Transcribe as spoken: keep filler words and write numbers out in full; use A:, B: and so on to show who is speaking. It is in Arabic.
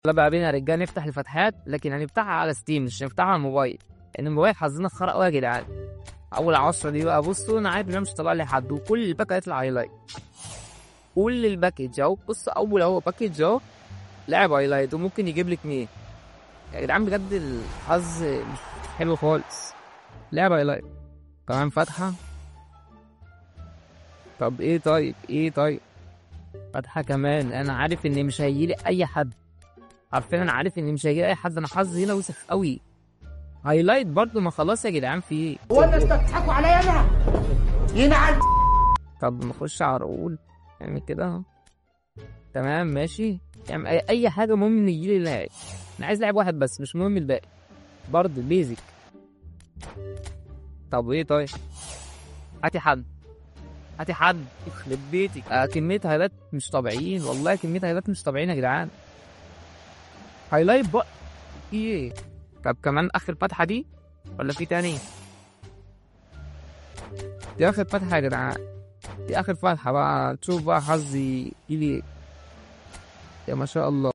A: يلا بقى بينا يا رجاله نفتح الفتحات، لكن هنفتحها على ستيم مش هنفتحها على الموبايل، لان الموبايل حظنا خرا قوي يا جدعان. اول عشرة دي بقى بصوا، انا عارف ان مش طالع لي حد، وكل الباك هيطلع هايلايت. كل الباكج اهو، بص اول اهو باكج اهو لاعب هايلايت، وممكن يجيب لي اتنين. يا جدعان بجد الحظ مش حلو خالص. لاعب هايلايت كمان فاتحه. طب ايه طيب ايه طيب فاتحه كمان. انا عارف ان مش هيجيلي اي حد، عارفين انا عارف ان مش هيجيلي اي حد. انا حظي هنا وسخ قوي. هايلايت برضو، ما خلاص يا جدعان في ايه؟
B: هو الناس بتضحكوا عليا انا؟ ينعل.
A: طب نخش على رؤول نعمل كده اهو. تمام ماشي، يعني اي أي حاجه المهم ان يجيلي لاعب. انا عايز لاعب واحد بس، مش مهم الباقي، برضه بيزك. طب ايه طيب؟ هاتي حد، هاتي حد يخرب بيتك. آه كميه هايلايت مش طبيعيين، والله كميه هايلايت مش طبيعيين يا جدعان. هايلايت بقى ايه؟ طب كمان اخر فتحه دي ولا في تاني؟ دي اخر فتحه يا جدعان، دي اخر فتحه بقى. تشوف بقى حظي يجيلي. يا ما شاء الله.